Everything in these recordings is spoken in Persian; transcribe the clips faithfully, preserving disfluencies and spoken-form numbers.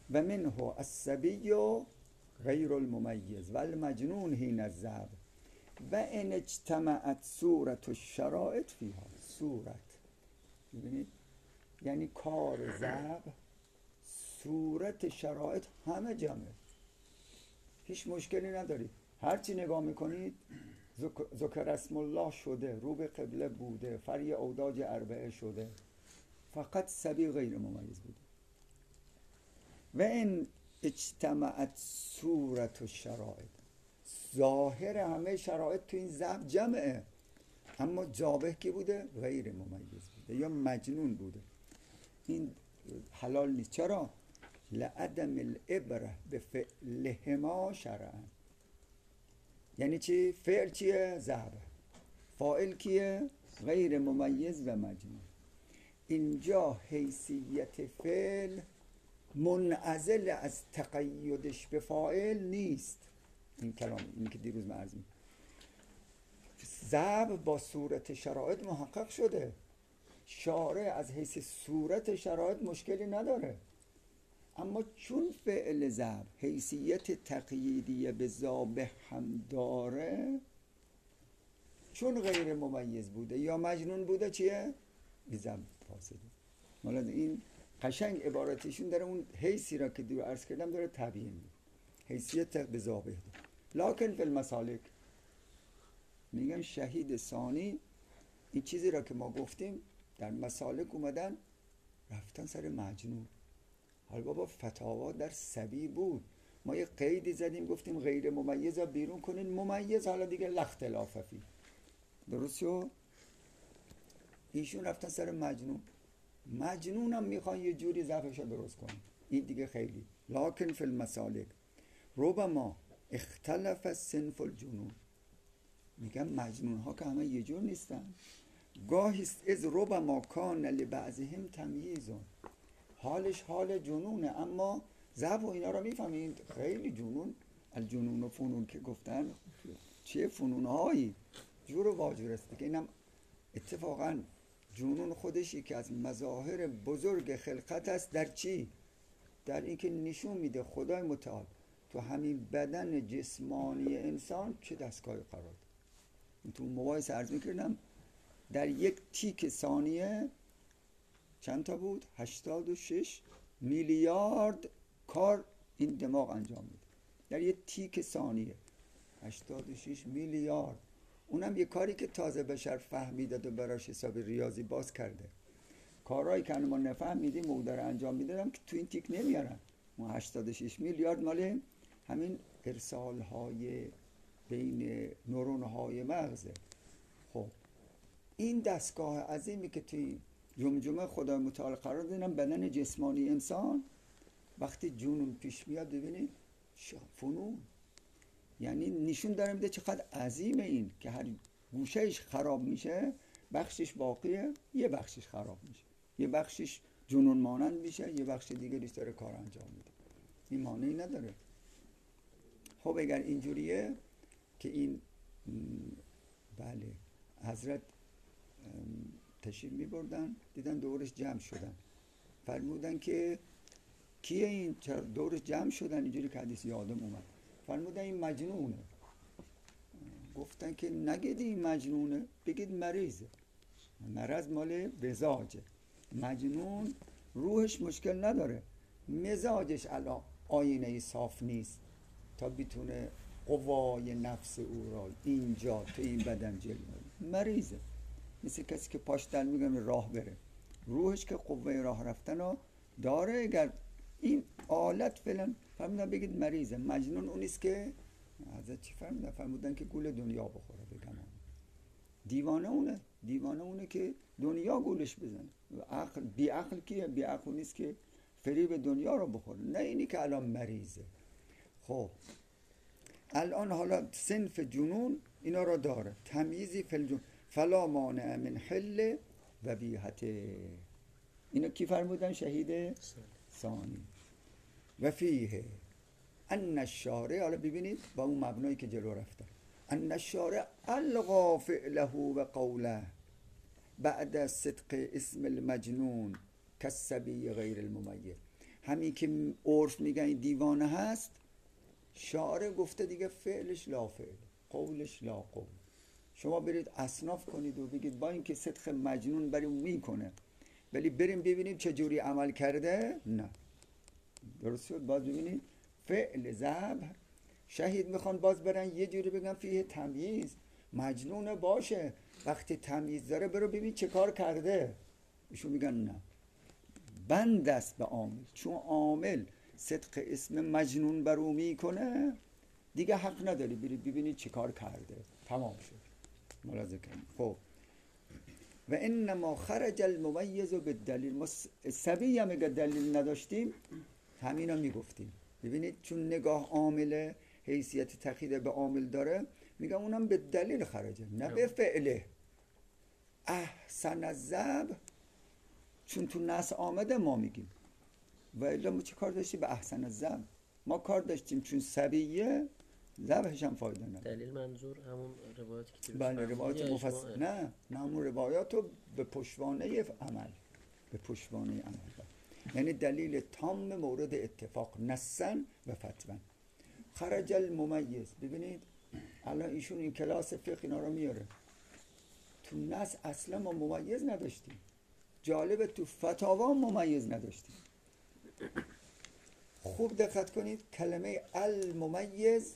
و منه الصبی غیر الممیز و المجنون حین الذهب و ان اجتمعت صورت الشرائط فیها. صورت ببینید یعنی کار ذهب، صورت شرایط همه جمعه، هیچ مشکلی نداری. هرچی نگاه میکنید ذکر اسم الله شده، رو به قبله بوده، فری اوداج اربعه شده، فقط صبی غیر ممیز بوده. و این اجتماعت صورت و شرایط، ظاهر همه شرایط تو این ذهب جمعه، اما جابه کی بوده؟ غیر ممیز بوده یا مجنون بوده. این حلال نیست. چرا؟ لعدم العبره به فعلهما شرعا. یعنی چی؟ فعل چیه؟ ذهب. فاعل کیه؟ غیر ممیز و مجنون. اینجا حیثیت فعل منعزل از تقیدش به فاعل نیست. این کلام این که دیروز من عرض می‌کردم، ذهب با صورت شرایط محقق شده، شارع از حیث صورت شرایط مشکلی نداره، اما چون فعل ذهب حیثیت تقییدی به ذابح هم داره، چون غیر ممیز بوده یا مجنون بوده چیه؟ بی ذهب فاسده. مالد این قشنگ عبارتشون داره اون حیثی را که دور عرض کردم داره تبیین میکنه، حیثیت به ذابح داره. لکن فی المسالک میگن شهید ثانی این چیزی را که ما گفتیم در مسالک اومدن رفتن سر مجنون. حالا بابا فتاوا در صبی بود، ما یه قیدی زدیم گفتیم غیر ممیز را بیرون کنین، ممیز حالا دیگه لاختلاف فی. درست شد؟ ایشون رفتن سر مجنون. مجنون هم میخوان یه جوری ضعفش رو درست کنن، این دیگه خیلی. لکن فی المسالک ربما اختلف صنف الجنون. میگن مجنون ها که همه یه جور نیستن، گاهی است از ربما کان لبعضهم تمییزون، حالش حال جنونه اما ضعف و اینا رو میفهمید. خیلی جنون، الجنون و فنون که گفتن چه فنون هایی جور و واجور است که اینم اتفاقا جنون خودشی که از مظاهر بزرگ خلقت است. در چی؟ در اینکه نشون میده خدای متعال تو همین بدن جسمانی انسان چه دستگاه قرار داد. تو مباحث عرض میکردم در یک تیک ثانیه چند تا بود؟ هشتاد و شش میلیارد کار این دماغ انجام میده در یک تیک ثانیه. هشتاد و شش میلیارد. اونم یه کاری که تازه بشر فهمیده و براش حساب ریاضی باز کرده. کارهایی که ما نفهمیدیم او داره انجام میدادم که تو این تیک نمیارن. اون هشتاد و شش میلیارد مال همین ارسال های بین نورون های مغزه. خب این دستگاه عظیمی که توی جمجمه خدای متعال قرار دادن بدن جسمانی انسان، وقتی جنون پیش میاد ببینید فنون، یعنی نشون داره میده چقدر عظیمه این که هر گوشهش خراب میشه بخشش باقیه، یه بخشش خراب میشه، یه بخشش جنون مانند میشه، یه بخش دیگه داره کار انجام میده. این معنی نداره. خب اگر اینجوریه که این بله حضرت تشریف میبردن دیدن دورش جمع شدن، فرمودن که کیه این؟ چرا دورش جمع شدن؟ اینجوری که حدیث یادم اومد. فرمودن این مجنونه. گفتن که نگید این مجنونه، بگید مریضه. مرض مال مزاجه. مجنون روحش مشکل نداره، مزاجش الان آینه صاف نیست تا بتونه قوای نفس او را اینجا تو این بدن جلوه. مریضه، مثل کسی که پاش در میگم راه بره، روحش که قوه راه رفتن رو داره. اگر این آلت فلان فرمودن بگید مریضه. مجنون اونیست که حضرت چی فرمودن؟ فرمودن که گول دنیا بخوره بگم. دیوانه اونه، دیوانه اونه که دنیا گولش بزنه. عقل بی عقل کیه؟ بی عقل نیست که فریب دنیا رو بخوره، نه اینی که الان مریضه. خب الان حالا صنف جنون اینا رو داره، تمییزی فی الجنون فلا مانع من حل و بیهته. اینو کی فرمودن؟ شهید ثانی. و فیه ان الشارع، حالا ببینید با اون مبنایی که جلو رفتن، ان الشارع الغا فعله و قوله بعد صدق اسم المجنون کالصبی غیر الممیز. همین که عرف میگن این دیوانه هست، شاعر گفته دیگه فعلش لا فعل، قولش لا قول. شما برید اصناف کنید و بگید با اینکه صدق مجنون بریم میکنه ولی بریم ببینیم چه جوری عمل کرده، نه. درست شد؟ باز ببینید فعل ذبح شهید میخوان باز برن یه جوری بگن فیه تمییز، مجنونه باشه وقتی تمییز داره برو ببین چه کار کرده. ایشون میگن نه، بند است به عامل، چون عامل صدق اسم مجنون بر او میکنه دیگه حق نداری بری ببینید چه کار کرده. تمام شد. ملاحظه کنید. خب و انما خرج الممیز بالدلیل. ما سبی هم اگه دلیل نداشتیم همینا میگفتیم. ببینید چون نگاه عامل حیثیت تقیید به عامل داره، میگم اونم به دلیل خرجه نه به فعله. احسن الذبح چون تو نص آمده ما میگیم، و الا ما چه کار داشتیم به احسن الذبح؟ ما کار داشتیم چون سبیه ذبحش هم فایده نداره. دلیل منظور همون روایاتی که بله روایات مفصل، نه نه همون روایات رو به پشتوانه عمل، به پشتوانه عمل، یعنی دلیل تام مورد اتفاق نصن و فتوا. خرج الممیز. ببینید الان ایشون این کلاس فقه اینا رو میاره، تو نص اصلا ما ممیز نداشتیم. جالبه تو فتاوا ممیز نداشتیم. خوب دقت کنید کلمه الممیز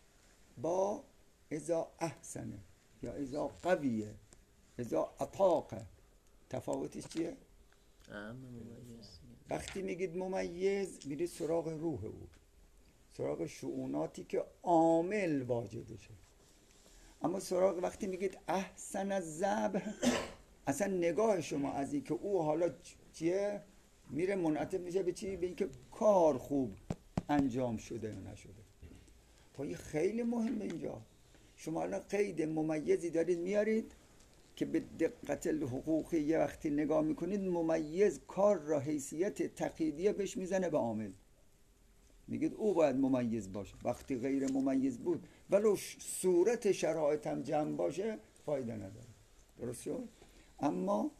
با اذا احسنه یا اذا قویه اذا اطاقه تفاوتش چیه؟ اهم ممیز. وقتی میگید ممیز میرید سراغ روح او، سراغ شؤوناتی که عامل واجدشه. اما سراغ وقتی میگید احسن الذبح، اصلا نگاه شما از این که او حالا چیه میره منعطف میشه به چی؟ به این که کار خوب انجام شده یا نشده. خب این خیلی مهمه. اینجا شما الان قید ممیزی دارید میارید که به دقت الحقوقی یه وقتی نگاه میکنید ممیز کار را حیثیت تقییدیه بهش میزنه به عامل، میگید او باید ممیز باشه. وقتی غیر ممیز بود ولو صورت شرایط هم جمع باشه فایده نداره. درست شد؟ اما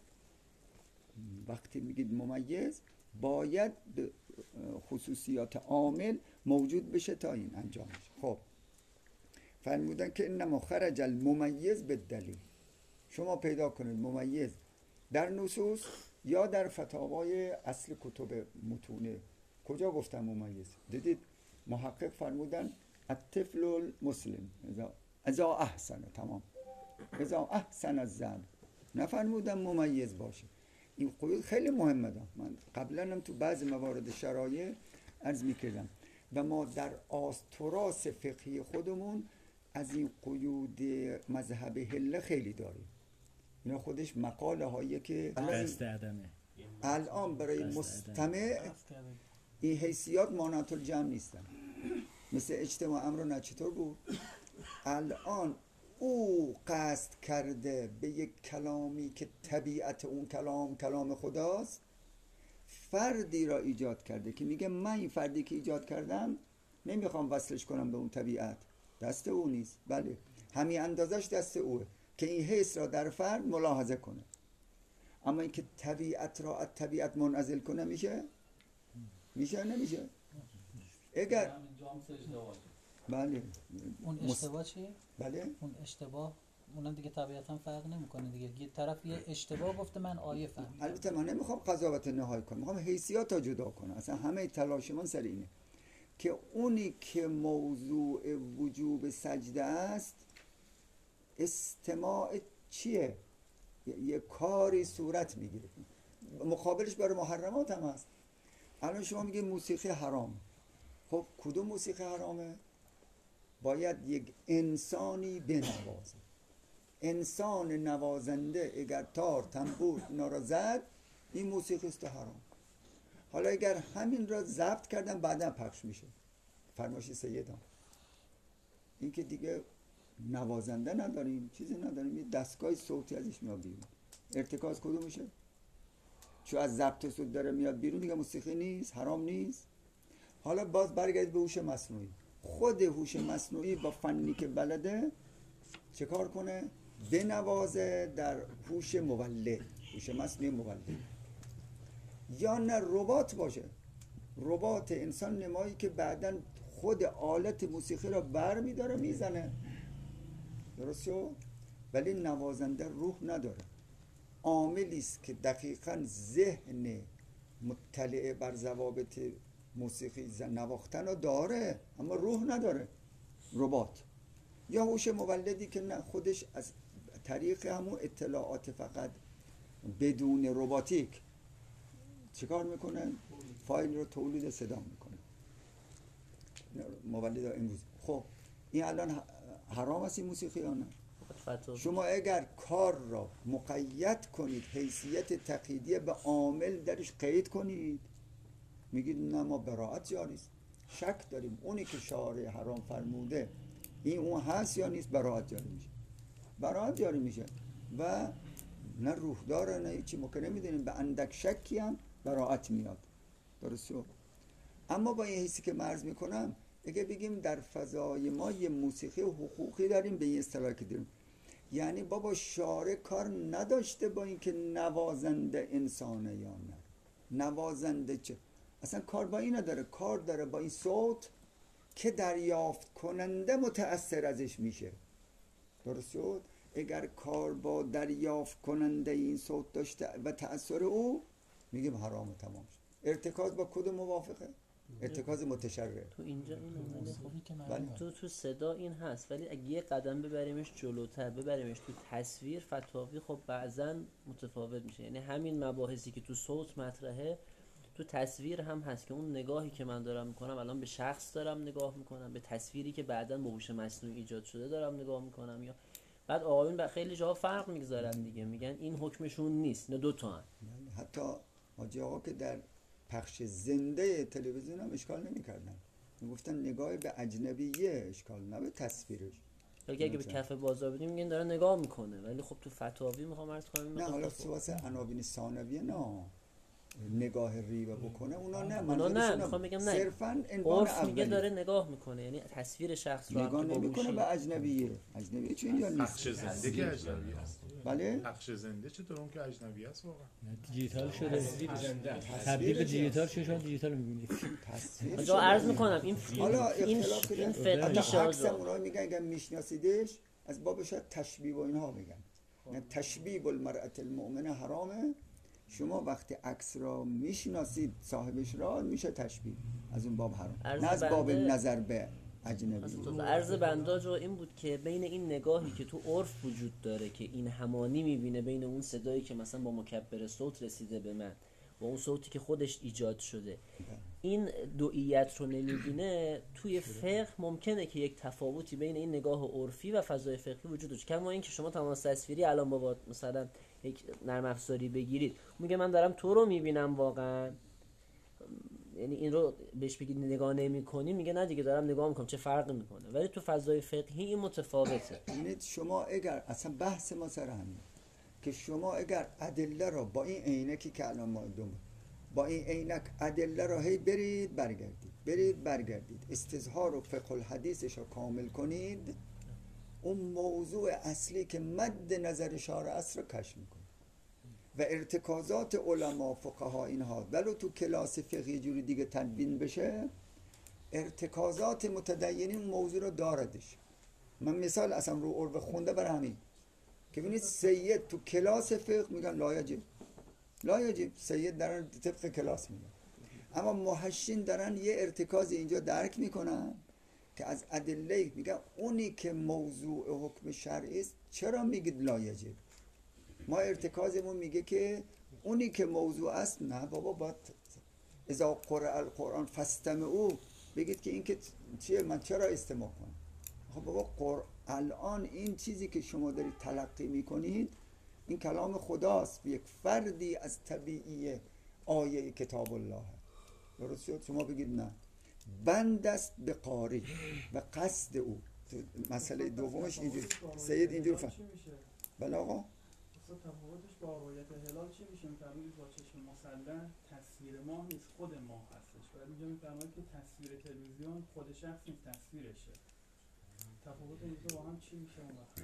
وقتی میگید ممیز باید خصوصیات عامل موجود بشه تا این انجام بشه. خب فرمودن که انما خرج الممیز به دلیل. شما پیدا کنید ممیز در نصوص یا در فتاوای اصل کتب متونه کجا گفتم ممیز. دیدید محقق فرمودن الطفل المسلم اذا احسن، تمام، اذا احسن الذبح، نفرمودن ممیز باشه. این قیود خیلی مهمه. ده من قبلا هم تو بعض موارد شرایع عرض میکردم و ما در تراث فقهی خودمون از این قیود مذهب حله خیلی داریم. اینا خودش مقاله هایی که الان برای مستمع این حیثیات مانعت الجمع نیستن. مثل اجتماع امر نه چطور بود؟ الان او قصد کرده به یک کلامی که طبیعت اون کلام کلام خداست، فردی را ایجاد کرده که میگه من این فردی که ایجاد کردم نمیخوام وصلش کنم به اون طبیعت، دست او نیست. بله همین اندازش دست اوه که این حس را در فرد ملاحظه کنه. اما اینکه طبیعت را از طبیعت منعزل کنه میشه؟ میشه نمیشه؟ اگر بله اون اشتباه چیه؟ بله اون اشتباه اونم دیگه طبیعتا فرق نمیکنه دیگه. یه طرف یه اشتباه گفته من آیه فهمیدم. البته من نمیخوام قضاوت نهایی کنم، میخوام حیثیات تا جدا کنم. اصلا همه تلاش من سر اینه که اونی که موضوع وجوب سجده است استماع چیه؟ یه کاری صورت میگیره. مقابلش برای محرمات هم هست. الان شما میگه موسیقی حرام. خب کدوم موسیقی حرامه؟ باید یک انسانی بنوازه. انسان نوازنده اگر تار تنبور اینا را زد این موسیقی است حرام. حالا اگر همین را ضبط کردن بعدا پخش میشه، فرمایش سیدان، این که دیگه نوازنده نداریم، چیزی نداریم، یه دستگاه صوتی ازش میاد بیرون. ارتکاز کدوم میشه؟ چون از ضبط صوت داره میاد بیرون دیگه موسیقی نیست، حرام نیست. حالا باز برگردید به هوش مصنوعی. خود هوش مصنوعی با فنی که بلده چه کار کنه؟ بنوازه در هوش مولد، هوش مصنوعی مولد. یا نه ربات باشه، رباط انسان نمایی که بعداً خود آلت موسیقی را بر میداره میزنه، درست شد؟ ولی نوازنده روح نداره. عاملی است که دقیقاً ذهن مطلع بر ضوابط موسیقی نواختن رو داره اما روح نداره، رباط. یا هوش مولدی که نه، خودش از طریق همون اطلاعات فقط بدون رباتیک چیکار میکنه؟ فایل رو تولید صدا میکنه. مولد امروز. خب این الان حرام است این موسیقی یا نه؟ شما اگر کار را مقید کنید، حیثیت تقییدیه به عامل درش قید کنید، میگید نه ما براءت جاری است. شک داریم اونی که شارع حرام فرموده این اون هست یا نیست، براءت جاری میشه. براءت جاری میشه و نه روح داره نه هیچی. ما که نمیدونیم، به اندک شکی هم براءت میاد. درسته؟ اما با این حیثی که مرز میکنم، اگه بگیم در فضای ما یه موسیقی حقوقی داریم به این اصطلاح که داریم، یعنی بابا شارع کار نداشته با اینکه نوازنده انسانه یا نه، نوازنده چه، اصلا کار با این نداره، کار داره با این صوت که دریافت کننده متأثر ازش میشه. درست شد؟ اگر کار با دریافت کننده این صوت داشته و تأثیر او، میگیم حرام تمام شد. ارتکاز با کدوم موافقه؟ ارتکاز متشرع. تو اینجا این اومده، بله. تو تو صدا این هست، ولی اگه یه قدم ببریمش جلوتر، ببریمش تو تصویر، فتاوی خب بعضا متفاوت میشه. یعنی همین مباحثی که تو صوت مطرحه تو تصویر هم هست، که اون نگاهی که من دارم میکنم الان به شخص دارم نگاه میکنم، به تصویری که بعداً با هوش مصنوعی ایجاد شده دارم نگاه میکنم، یا بعد آقایون با خیلی جاها فرق میگذارن دیگه، میگن این حکمشون نیست، نه دو تا هم. حتی حاجی آقا که در پخش زنده تلویزیون هم اشکال نمی‌کردن، میگفتن نگاه به اجنبیه اشکال، نه به تصویرش. ولی اگه به کف بازار بدیم میگن داره نگاه میکنه، ولی خب تو فتاوی میخوام عرض کنم نه حالا واسه عناوین ثانویه نه نگاه ریوه بکنه، اونا نه، اونا نه، میخوام بگم نه، صرفاً عنوان عرف میگه داره نگاه میکنه، یعنی تصویر شخص رو نگاه نمیکنه به اجنبیه. اجنبیه چه اینجا نیست. پخش زنده که اجنبی است. بله پخش زنده چطور اون که اجنبی است واقعا؟ دیجیتال شده، تبدیل به دیجیتال شده، شما دیجیتال می‌بینید. آجا عرض میکنم این حالا این اختلاف این فقهی فقهی عکس اونها میگن اگه میشناسیدش از باب شاید تشبیه و اینها میگن، یعنی تشبیه المرأة المؤمنه حرامه. شما وقتی عکس را میشناسید صاحبش را میشه تشبیه، از اون باب حرام، نه از باب نظر به اجنبی. عرض بنده جو این بود که بین این نگاهی که تو عرف وجود داره که این همانی میبینه بین اون صدایی که مثلا با مکبر صوت رسیده به من و اون صوتی که خودش ایجاد شده، این دوئیت رو نمیبینه، توی فقه ممکنه که یک تفاوتی بین این نگاه عرفی و فضای فقهی وجود داشته. کما این که شما تماس تصویری الان با مثلا یک نرم افزاری بگیرید، میگه من دارم تو رو میبینم واقعا، یعنی این رو بهش بگید نگاه نمی‌کنی، میگه نه دیگه دارم نگاه میکنم، چه فرقی میکنه. ولی تو فضای فقهی این متفاوته. یعنی شما اگر اصلا بحث ما سر همین که شما اگر ادله را با این عینکی که الان ما دوم با این عینک ادله را هی برید برگردید برید برگردید استظهار و فقه الحدیثش رو کامل کنید، اون موضوع اصلی که مد نظر شارع است رو کشف میکنید و ارتکازات علما فقها اینها ولو تو کلاس فقهی جوری دیگه تدوین بشه، ارتکازات متدینین موضوع رو داردش. من مثال اصلا رو عرف خونده برای همین که ببینید سید تو کلاس فقه میگن لایجب لایجب، سید دارن طبق کلاس میگن، اما محشین دارن یه ارتکاز اینجا درک میکنن که از ادله میگن اونی که موضوع حکم شرعی است چرا میگید لایجب؟ ما ارتکازمون میگه که اونی که موضوع است نه بابا، باید اذا قرأ القرآن فاستمعوا بگید که این که چیه، من چرا استماع کنم؟ خب بابا قر... الان این چیزی که شما دارید تلقی میکنید این کلام خداست، یک فردی از طبیعی آیه کتاب الله. درست شد؟ شما بگید نه، بند است به قاری و قصد او. مسئله دومش اینجور سید اینجور فهم. بله آقا تفاوتش با رویت هلال چی میشه؟ میفرمایید با چشم مسلم تصویر ماه نیست، خود ماه هستش. بعد اینجا میفرمایید که تصویر تلویزیون خود شخص نیست، تصویرشه. تفاوت اینجا با هم چی میشه اون وقت؟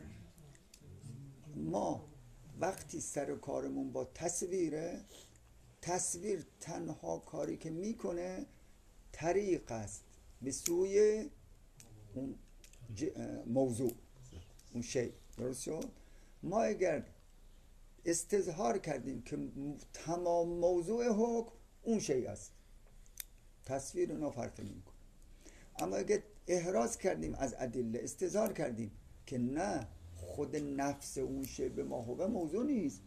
ما وقتی سر و کارمون با تصویره، تصویر تنها کاری که میکنه طریق است به سوی اون موضوع، اون شی. درست شد؟ ما اگر استظهار کردیم که تمام موضوع حکم اون شی است، تصویر اونا فرق نمی‌کنه. اما اگر احراز کردیم از ادله، استظهار کردیم که نه، خود نفس اون شی به ما هو موضوع نیست،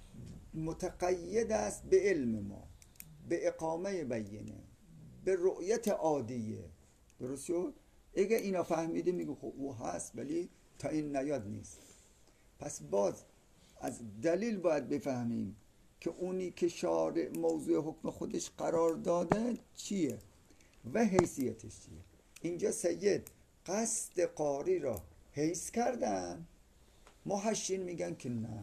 متقید است به علم ما، به اقامه بینه، به رؤیت عادیه. درست شد؟ اگه اینا فهمیدیم میگه خب او هست، ولی تا این نیاد نیست. پس باز از دلیل باید بفهمیم که اونی که شارع موضوع حکم خودش قرار داده چیه و حیثیتش چیه. اینجا سید قصد قاری را حیث کردن، محشین میگن که نه،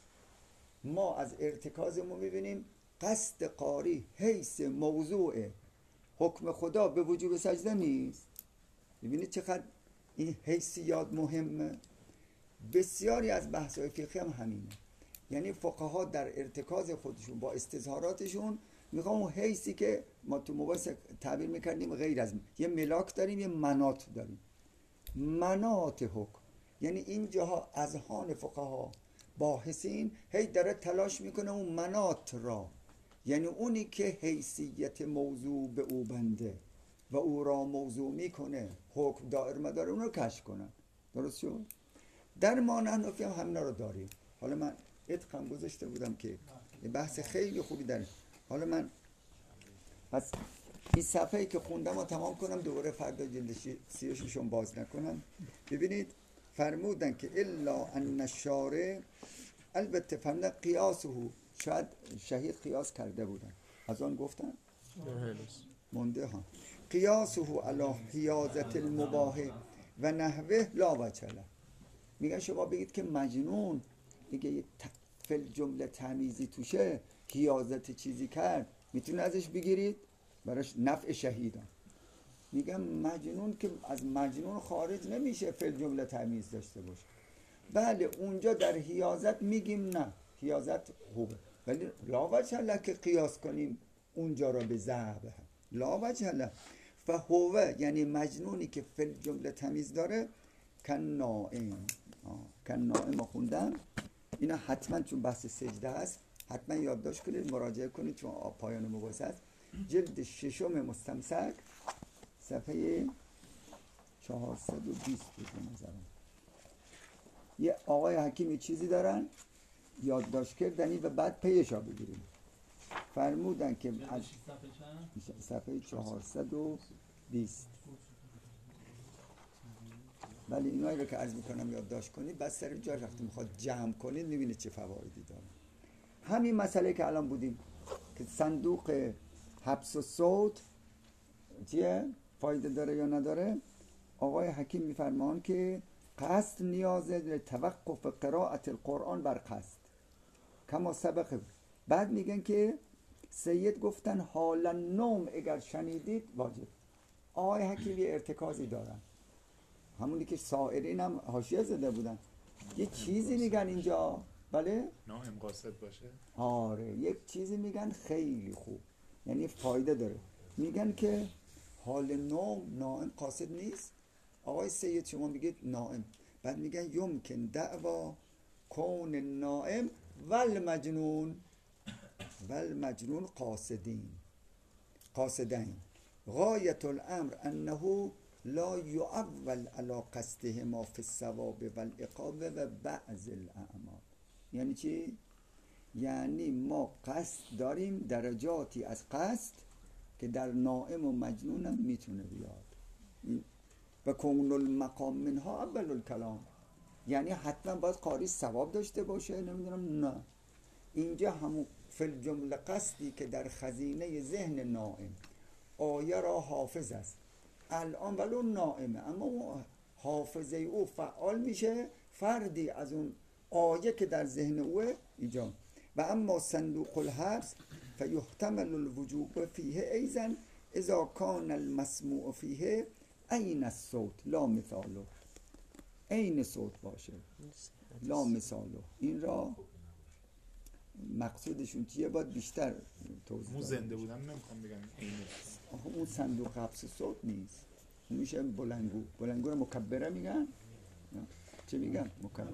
ما از ارتکازمون میبینیم قصد قاری حیث موضوع حکم خدا به وجوب سجده نیست. ببینید چقدر این حیثیات مهمه. بسیاری از بحث‌های فقهی هم همینه، یعنی فقها در ارتکاز خودشون با استظهاراتشون میخوام اون حیثی که ما تو مباحث تعبیر میکردیم غیر از یه ملاک داریم، یه مناط داریم. مناط حکم یعنی این جاها اذهان فقها باحثین هی داره تلاش میکنه اون مناط را، یعنی اونی که حیثیت موضوع به او بنده و او را موضوع میکنه، حکم دائر مدار اون رو کشف کنن. درست شد؟ در ما نحنفی هم همینا رو داریم. حالا من اتقام گذاشته بودم که یه بحث خیلی خوبی داره. حالا من پس این صفحه‌ای که خوندم رو تمام کنم، دوباره فردا جلد سی و ششم باز نکنم. ببینید فرمودن که الا ان الشارع، البته فرمودن قیاسه، شاید شهید قیاس کرده بودن، از آن گفتن مونده ها، قیاسه علی حیازت المباح و نحوه لا وجه له. میگن شما بگید که مجنون دیگه یه فل جمله تمیزی توشه، حیازت چیزی کرد، میتونه ازش بگیرید براش نفع شهیدان. میگم مجنون که از مجنون خارج نمیشه فل جمله تمیز داشته باشه. بله اونجا در حیازت میگیم نه، حیازت خوبه، ولی لا وجه له که قیاس کنیم اونجا را به ذهب، لا وجه له. فهوه یعنی مجنونی که فل جمله تمیز داره، کن نائم. کن نائم خوندم، اینا حتما چون بحث سجده هست حتما یادداشت کنید، مراجعه کنید چون پایان مباحث است. جلد ششم مستمسک صفحه چهارصد و بیست بود نظرم. یه آقای حکیمی چیزی دارن یادداشت کردنی و بعد پیشا بگیریم. فرمودن که از صفحه چهارصد و بیست، ولی اینایی رو که عرض میکنم یادداشت کنید، بعد سر جای وقتی میخواد جمع کنید میبینید چه فوایدی داره. همین مسئله که الان بودیم که صندوق حبس و صوت چیه؟ فایده داره یا نداره؟ آقای حکیم میفرمان که قصد نیازه لتوقف قرائت القرآن بر قصد کما سبق. بعد میگن که سید گفتن حالا نوم اگر شنیدید واجب. آقای حکیم یه ارتکازی دارن، همونی که سائرین هم حاشیه زده بودن، یه چیزی میگن اینجا. بله؟ نائم قاصد باشه؟ آره یک چیزی میگن خیلی خوب، یعنی فایده داره. میگن که حال نوم نائم قاصد نیست. آقای سید شما میگید نائم، بعد میگن یمکن دعوا کون نائم والمجنون والمجنون قاصدین قاصدین غایت الامر انه لا یعول علی قصدهما فی الثواب والعقاب و بعض الاعمال. یعنی چی؟ یعنی ما قصد داریم درجاتی از قصد که در نائم و مجنون هم میتونه بیاد. و کون المقام منها اول الکلام، یعنی حتما باید قاری ثواب داشته باشه، نمیدونم نه. اینجا همون فل جمله قصدی که در خزینه ذهن نائم آیه را حافظ است الان ولو نائمه، اما حافظه او فعال میشه، فردی از اون آیه که در ذهن اوه ایجاد. و اما صندوق الحبس فیحتمل الوجوب فیه ایضا اذا کان المسموع فیه عین الصوت لا مثاله. عین صوت باشه لا مثاله. این را مقصودشون چیه باید بیشتر توضیح اون داد. زنده بودن نمیخوام بگن عینه. آخه اون صندوق حبس صوت نیست، اون میشه بلنگو. بلنگو رو مکبره میگن، چی میگن؟ مکبر.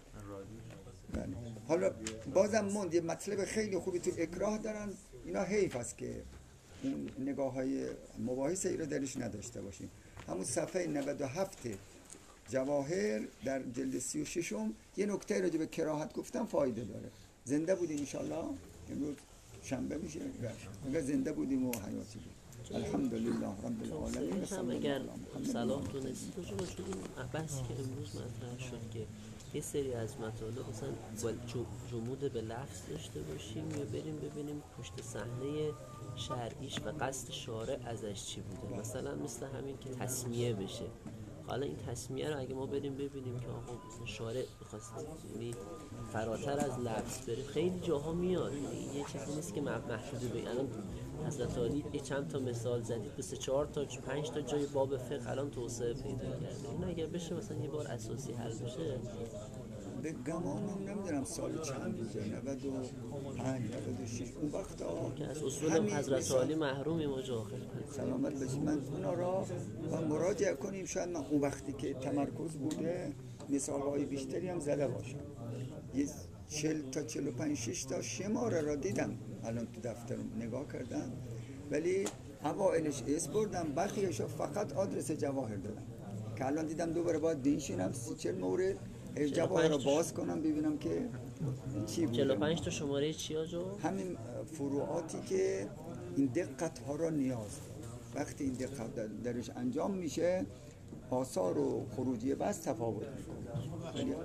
بله. حالا بازم موند یه مطلب خیلی خوبی تو اکراه دارن، اینا حیف است که این نگاه های مباحث ای رو درش نداشته باشیم. همون صفحه نود و هفت جواهر در جلد سی و ششم یه نکته راجع به کراهت گفتم فایده داره. زنده بودیم انشالله، امروز شنبه میشه، اگر زنده بودیم و حیاتی بود. الحمدلله رب العالمین. هم اگر صلاح دونستید راجع به این بحثی که امروز مطرح شد که یه سری از مطالب مثلا جمود به لفظ داشته باشیم یا بریم ببینیم پشت صحنه شرعیش و قصد شارع ازش چی بوده، مثلا مثل همین که تسمیه بشه. حالا این تسمیه رو اگه ما بریم ببینیم که آقا مثلا شارع می‌خواست یعنی فراتر از لفظ بریم، خیلی جاها میاد، یه چیزی نیست که محدود به الان حضرت علی یه چند تا مثال زدید، به سه چهار تا پنج تا جای باب فقه الان توسعه پیدا کرده. این اگر بشه مثلا یه بار اساسی حل بشه، به گمانم نمیدونم سال چند بوده، نود و پنج نود و شش اون وقتا که از اصول حضرت علی محرومیم و آخر سلامت باشید. من اونا را و مراجعه کنیم، شاید من اون وقتی که تمرکز بوده مثالهای بیشتری هم زده باشم. یه چل تا چل و پنج شش تا شماره را دیدم الان تو دفترم نگاه کردم، ولی اوائلش اس بردم، بقیه‌اش فقط آدرس جواهر دادم که الان دیدم دوباره باید بنشینم سی چل مورد جواهر رو باز کنم ببینم که چی بوده. چهل و پنج تا شماره چی آجو؟ همین فروعاتی که این دقت ها را نیاز داره. وقتی این دقت درش انجام میشه آثار و خروجی بس تفاوت میکنه.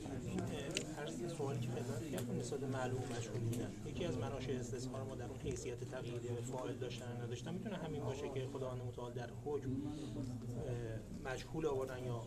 عرض سوالی که خدمت کردم مثال معلوم مشغول بودن، یکی از مناشأ استثمار ما در اون حیثیت تقییدی فاعل داشتن نداشتن میتونه همین باشه که خداوند متعال در حکم مجهول آوردن یا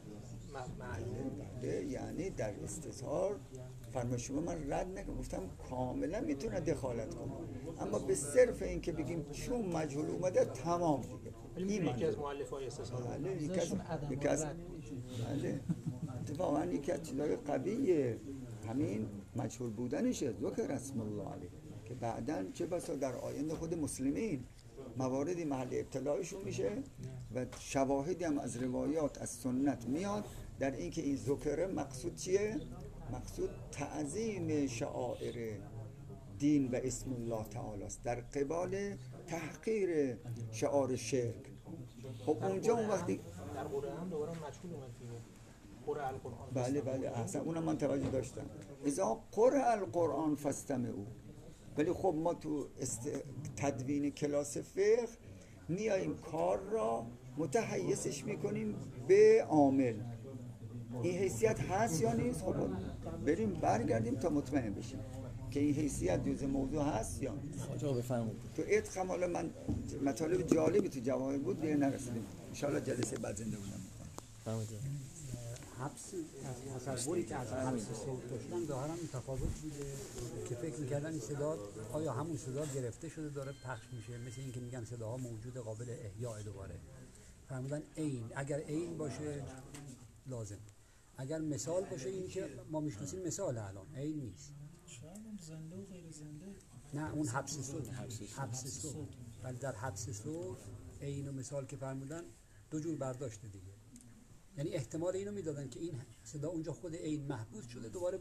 معلوم؟ یعنی در استظهار فرمای شما من رد نکنم، گفتم کاملا میتونه دخالت کنه، اما به صرف این که بگیم چون مجهول اومده تمام دیگه. این یکی از مؤلفه‌های استظهار. بله یکی از یکی از بله اتفاقا یکی از چیزای قویه همین مجهول بودنشه، ذکر اسم الله علیه، که بعداً چه بسا در آینده خود مسلمین مواردی محل ابتلایشون میشه و شواهدی هم از روایات از سنت میاد در اینکه این ذکر مقصود چیه؟ مقصود تعظیم شعائر دین و اسم الله تعالی است در قبال تحقیر شعار شرک. خب اونجا اون وقتی در قرآن هم دوباره مجهول اومد دیگه، قرأ القرآن. بله بله احسن، اونم من توجه داشتم، اذا قرأ القرآن فاستمعوا. ولی خب ما تو است... تدوین کلاس فقه میاییم کار را متحیزش میکنیم به عامل، این حیثیت هست یا نیست. خب بریم برگردیم تا مطمئن بشیم که این حیثیت جزء موضوع هست یا نیست. جواب بفرمایید. تو ادخام حالا من مطالب جالبی تو جواهر بود دیگه نرسیدیم، ان شاء الله جلسه بعد زنده بودم میکنم. فرمایید. حبس از تصوری که از حبس صوت داشتن ظاهرا متفاوت بوده که فکر می‌کردن این صدا آیا همون صدا گرفته شده داره پخش میشه، مثل اینکه میگن صداها موجود قابل احیاء دوباره. فرمودن عین، اگر عین باشه لازم، اگر مثال باشه این که ما میشناسیم مثال الان عین نیست. شاید زنده و غیر زنده. نه اون حبس صوت، حبس صوت. ولی در حبس صوت عین و مثال که فرمودن دو جور برداشته دیگه. یعنی احتمال اینو میدادن که این صدا اونجا خود عین محبوس شده دوباره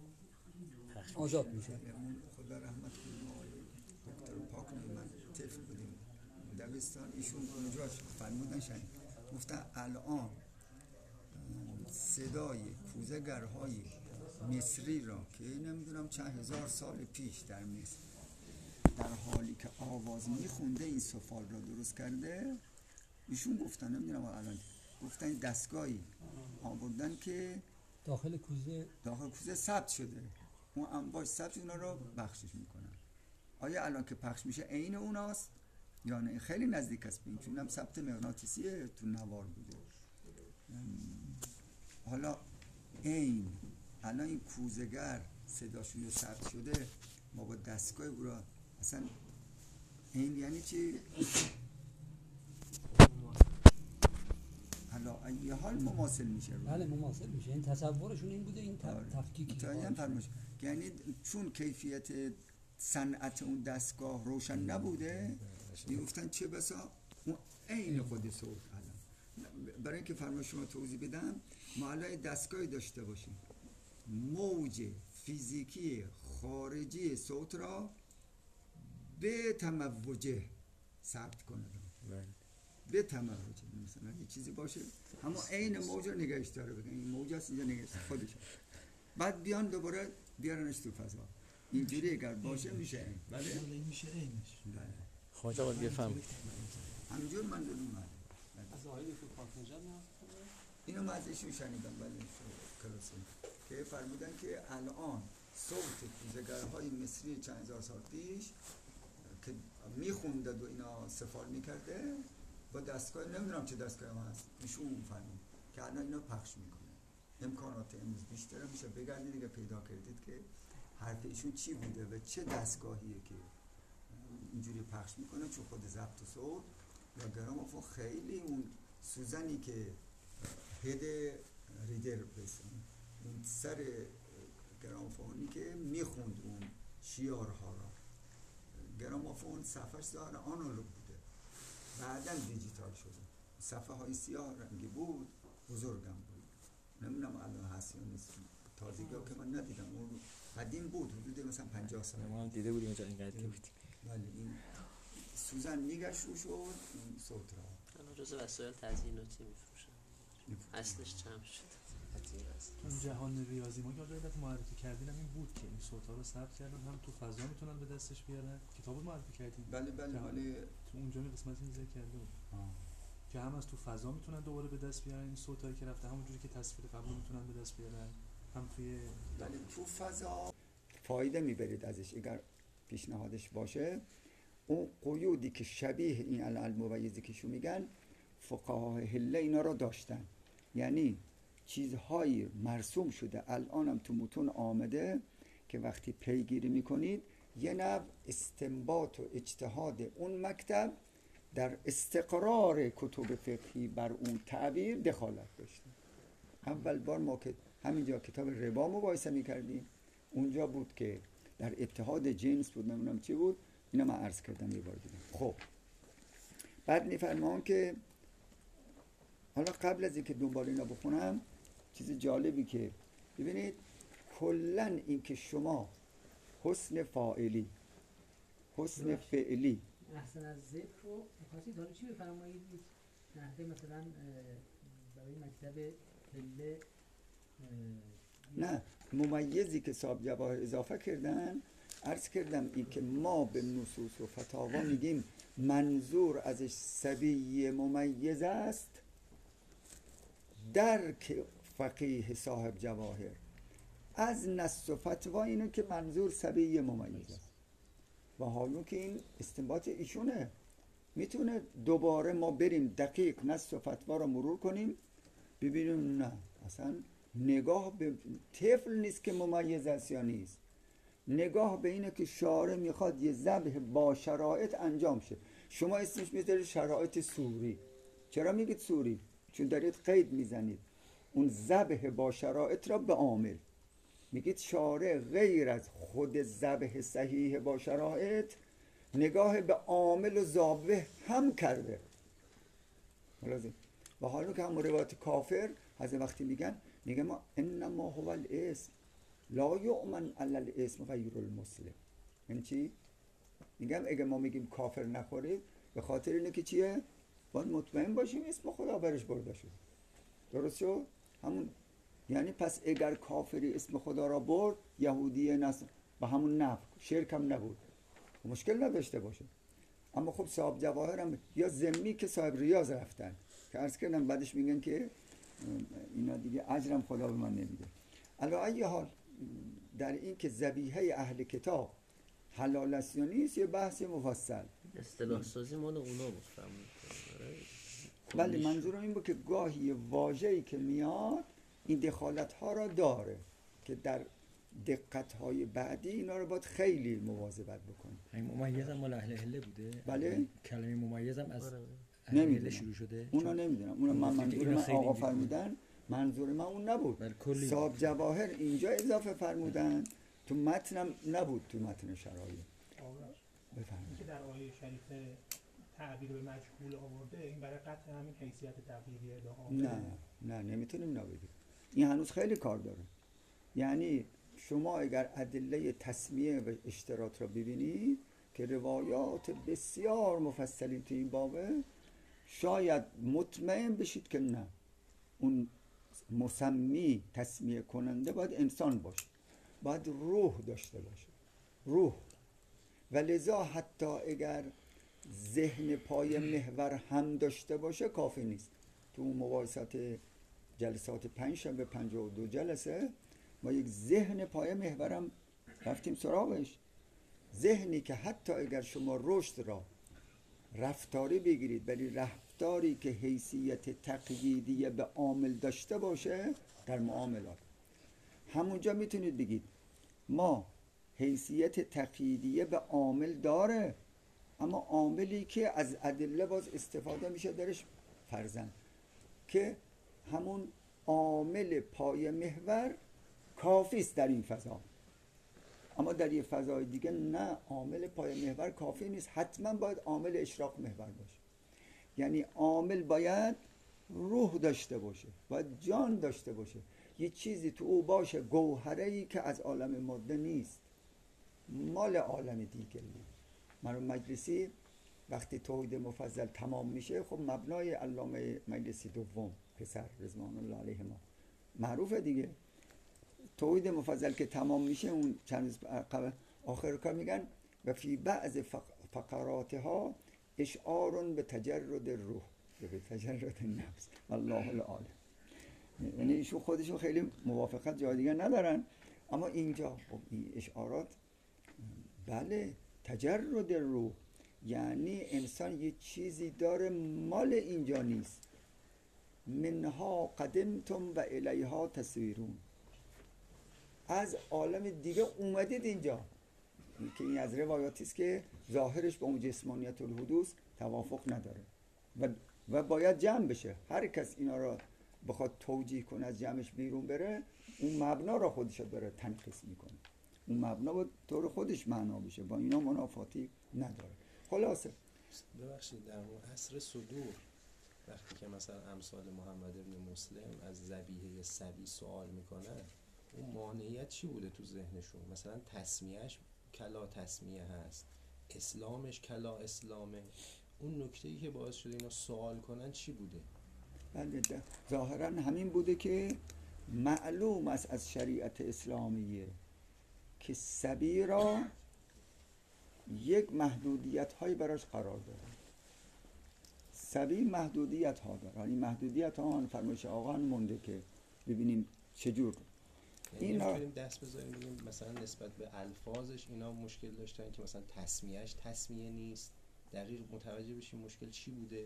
آزاد میشه. خدا رحمت کنه آقای دکتر پاک من طفل بودیم دبستان، ایشون اونجا فرمودن شاید گفتن الان صدای کوزه‌گرهای مصری را که نمیدونم چند هزار سال پیش در مصر در حالی که آواز میخونده این سفال را درست کرده، ایشون گفتن نمیدونم الان گفتن دستگاهی آوردن که داخل کوزه داخل کوزه ثبت شده، اون انباش ثبت اونا رو بخشش میکنن. آیا الان که پخش میشه عین اوناست یا نه؟ خیلی نزدیک است به این، چون هم ثبت مغناطیسی تو نوار بوده. حالا عین الان این کوزه‌گر صداشون ثبت شده، ما با دستگاه او را اصلا عین یعنی چی؟ حالا ای حال مماثل میشه. بله مماثل میشه. این تصورشون این بوده، این ت- تفکیکی متوجهم فرمایش. یعنی چون کیفیت صنعت اون دستگاه روشن نبوده میگفتن چه بسا اون عین خود صوت. الان برای اینکه فرمایش شما توضیح بدم، ما الان دستگاهی داشته باشیم موج فیزیکی خارجی صوت را به تموجه ثبت کنه، به تموجه. مثلا یه چیزی باشه اما عین موج رو نگهش داره، بگن این موج هست اینجا نگهش خودش، بعد بیان دوباره بیارنش تو فضا. اینجوری اگر باشه میشه این. بله این میشه اینش. بله خواجه باید بفهم همینجور منظور اومد. از آقای دکتر پاک‌نژاد اینو من ازشون شنیدم ولی کلاسی که فرمودن که الان صوت کوزه‌گرهای مصری چند هزار سال پیش که میخوندد و اینا سفال میکرده با دستگاه، نمیدونم چه دستگاه ما هست، ایشون فرمود که الان اینا پخش میکنه. امکانات امروز بیشتره، میشه بگردید دیگه پیدا کردید که حرف ایشون چی بوده و چه دستگاهیه که اینجوری پخش میکنه. چون خود ضبط صوت یا گرامافون خیلی اون سوزنی که هد ریدر بسن اون سر گرامافونی که میخوند اون شیارها را، گرامافون صفحش ظاهر آنالوگ بوده، بعداً دیجیتال شده. صفحه های سیاه رنگی بود، بزرگم بود، نمیدونم الان هست یا نیست، تازگی ها که من ندیدم، اون قدیم بود، حدود مثلا پنجاه سال ما هم دیده بودیم اینجا اینقدر بود. ولی این سوزن میگشت رو شد این صوت را. الان جزء وسایل تزییناتی میفروشن، اصلش چم شد. اون جهان ریاضی ما که آقای معرفی کردین این بود که این صوت‌ها رو ثبت کردن، هم تو فضا میتونن به دستش بیارن. کتاب معرفی کردین؟ بله بله ولی تو اونجا می قسمتی ذکر کرده بود که هم از تو فضا میتونن دوباره به دست بیارن این صوتایی که رفته، همونجوری که تصویر قبل میتونن به دست بیارن، هم توی ولی تو فضا فایده میبرید ازش اگر پیشنهادش باشه. اون قیودی که شبیه این المميزی که شو میگن فقهای حله اینا رو داشتن، یعنی چیزهایی مرسوم شده الانم تو متون آمده که وقتی پیگیری میکنید یه نوع استنباط و اجتهاد اون مکتب در استقرار کتب فقهی بر اون تعبیر دخالت داشته. اول بار ما که همینجا کتاب ربا مباحثه میکردیم اونجا بود که در اتحاد جنس بود، نمیدونم چی بود، اینا من عرض کردم یه بار دیگه. خب بعد میفرمان که حالا قبل از اینکه دنبال اینا بخونم چیز جالبی که ببینید، کلن این که شما حسن فاعلی حسن فعلی احسن از ذکر رو می‌خواستید حالا چی بفرمایید؟ نحوه مثلا برای مکتب پله نه ممیزی که صاحب جواهر اضافه کردن، عرض کردم این که ما به نصوص و فتاوا میگیم منظور ازش سبیه ممیز است، درک فقیه صاحب جواهر از نص و فتوا اینه که منظور سبیه ممیز است و حالا که این استنباط ایشونه، میتونه دوباره ما بریم دقیق نص و فتوا رو مرور کنیم ببینیم نه اصلا نگاه به طفل نیست که ممیز است یا نیست، نگاه به اینه که شارع میخواد یه ذبح با شرایط انجام شه. شما اسمش میذارید شرایط سوری، چرا میگید سوری؟ چون دارید قید میزنید اون ذبح با شرایط را به عامل، میگید شارع غیر از خود ذبح صحیح با شرایط نگاه به عامل و ذابح هم کرده. و حالا که هم روایت کافر از وقتی میگن میگن ما انما هو الاسم لا یؤمن علی الاسم غیر المسلم. یعنی چی؟ میگم اگه ما میگیم کافر نخورید به خاطر اینه که چیه؟ باید مطمئن باشیم اسم خدا برش برده شد. درست شد؟ همون یعنی پس اگر کافری اسم خدا را برد یهودی نصر به همون نفع شرک هم نبود مشکل نداشته باشه. اما خب صاحب جواهر هم یا ذمی که صاحب ریاض رفتن که عرض کردم بعدش میگن که اینا دیگه اجرم خدا به من نمیده. علی ای حال در این که ذبیحه اهل کتاب حلال است یا نیست یه بحث مفصل، اصطلاح سازی مال اونا بود فهمید. ولی منظورم این بود که گاهی واژه‌ای که میاد این دخالت ها را داره که در دقت های بعدی اینا رو باید خیلی مواظبت بکنیم. این ممیز هم مال اهل حله بوده. بله کلمه ممیز هم از نمیدونم شروع شده اونا نمیدونم اونا من منظور من آقا فرمودن، منظور من اون نبود. صاحب جواهر اینجا اضافه فرمودن، تو متنم نبود، تو متن شرایط. بفرمایید. که در آیه شریفه تعبیر به مجهول آورده، این برای قطع همین حیثیت تقلیدی ادعا نه نه نمیتونیم اینا بگیم. این هنوز خیلی کار داره. یعنی شما اگر ادله تسمیه و اشتراط را ببینید که روایات بسیار مفصلی تو این بابه، شاید مطمئن بشید که نه، اون مسمی تسمیه کننده باید انسان باشه، باید روح داشته باشه، روح. و لذا حتی اگر ذهن پای محور هم داشته باشه کافی نیست. تو مباحثات جلسات پنج شنبه پنجاه و دو جلسه ما یک ذهن پای محورم رفتیم سراغش، ذهنی که حتی اگر شما رشد را رفتاری بگیرید ولی رفتاری که حیثیت تقییدیه به عامل داشته باشه در معاملات، همونجا میتونید بگید ما حیثیت تقییدیه به عامل داره، اما عاملی که از ادله باز استفاده میشه درش، فرضاً که همون عامل پای محور کافی است در این فضا، اما در یه فضای دیگه نه، عامل پای محور کافی نیست، حتما باید عامل اشراق محور باشه. یعنی عامل باید روح داشته باشه، باید جان داشته باشه، یه چیزی تو او باشه، گوهره‌ای که از عالم ماده نیست، مال عالم دیگه. مرحوم مجلسی وقتی توحید مفضل تمام میشه، خب مبنای علامه مجلسی دوم پسر رضوان الله علیهما معروفه دیگه، توحید مفضل که تمام میشه، اون چند روز قبل آخر کار میگن و فی بعض فقراتها اشعار به تجرد روح و به تجرد نفس والله العالم. یعنی ایشون خودشون خیلی موافقت جای دیگه ندارن، اما اینجا خب این اشعارات بله تجرد روح، یعنی انسان یه چیزی داره مال اینجا نیست، منها قدمتم و الیها تسیرون، از عالم دیگه اومدید اینجا. که این از روایاتی است که ظاهرش با اون جسمانیت الحدوث توافق نداره و و باید جمع بشه. هر کس اینا را بخواد توجیه کنه از جمعش بیرون بره، اون مبنا را خودش داره تنقیص میکنه، اون مبنا با طور خودش معنا بشه، با اینا منافاتی نداره. خلاصه ببخشید در عصر صدور وقتی که مثلا امثال محمد ابن مسلم از ذبیحه صبی سوال میکنن، اون مانعیت چی بوده تو ذهنشون؟ مثلا تسمیهش کلا تسمیه هست، اسلامش کلا اسلامه، اون نکته‌ای که باعث شده اینا سوال کنن چی بوده؟ بله ظاهرا همین بوده که معلوم است از شریعت اسلامیه که صبی را یک محدودیت هایی براش قرار داره، صبی محدودیت ها داره، این محدودیت ها فرمایش آقا مونده که ببینیم چجور اینا میتونیم دست بذاریم بگیم مثلا نسبت به الفاظش اینا مشکل داشتن که مثلا تسمیهش تسمیه نیست، دقیق متوجه بشیم مشکل چی بوده.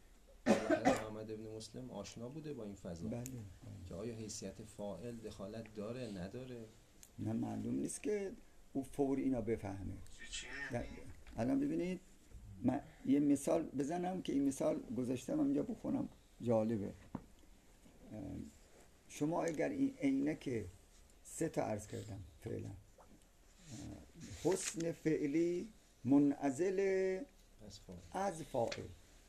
محمد ابن مسلم آشنا بوده با این فضا، بله. که آیا حیثیت فاعل دخالت داره نداره؟ نه معلوم نیست که او فور اینا بفهمه. الان ببینید من یه مثال بزنم که این مثال گذاشتم اینجا بخونم جالبه. شما اگر این عینک سه تا عرض کردم فعلا، حسن فعلی منعزل از فاعل،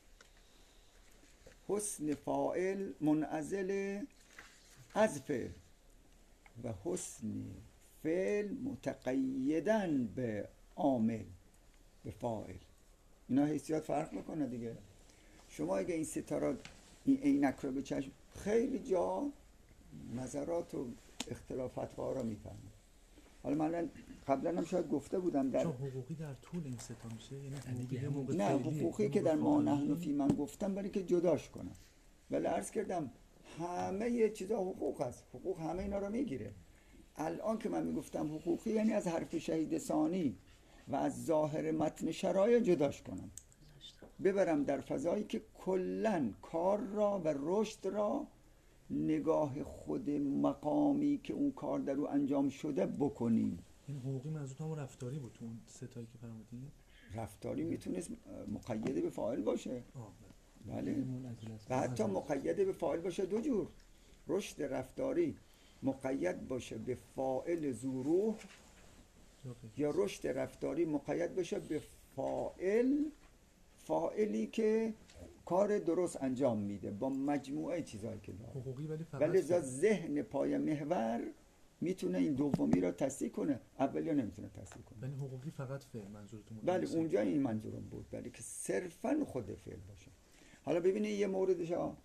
حسن فاعل منعزل از فعل و حسن فعل متقیدن به عامل به فاعل، اینا حیثیت فرق میکنه دیگه. شما اگه این ستاره این عینک رو به چشم، خیلی جا نظرات و اختلافات ها رو میفهمید. حالا من قبلا هم شاید گفته بودم در حقوقی در طول این ستا میشه، یعنی دیگه موقع نه حقوقی که در ما نحن فی من گفتم برای که جداش کنم، ولی عرض کردم همه یه چیزا حقوق هست، حقوق همه اینا رو میگیره. الان که من میگفتم حقوقی یعنی از حرف شهید ثانی و از ظاهر متن شرایع جداش کنم، ببرم در فضایی که کلن کار را و رشد را نگاه خود مقامی که اون کار در او انجام شده بکنیم. این حقوقی منظور همون رفتاری بود تو اون ستایی که فرمودین؟ رفتاری میتونست مقید به فاعل باشه. بله. و حتی مقید به فاعل باشه دو جور. رشد رفتاری مقید باشه به فاعل ذو یا رشد رفتاری مقید باشه به فاعل فاعلی که کار درست انجام میده با مجموعه چیزایی که داره. حقوقی ولی فقط ولی ذا ذهن پای محور میتونه این دومی را تصدیق کنه، اولی رو نمیتونه تصدیق کنه. یعنی حقوقی فقط فعل منظورتون؟ بله اونجا این منظورم بود، بله که صرفا خود فعل باشه. حالا ببینید یه موردش ها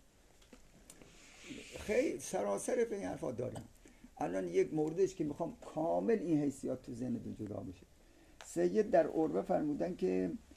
خیلی سراسر به این حرفا داریم. الان یک موردش که میخوام کامل این حیثیات تو ذهنتون جدا بشه. سید در عربه فرمودن که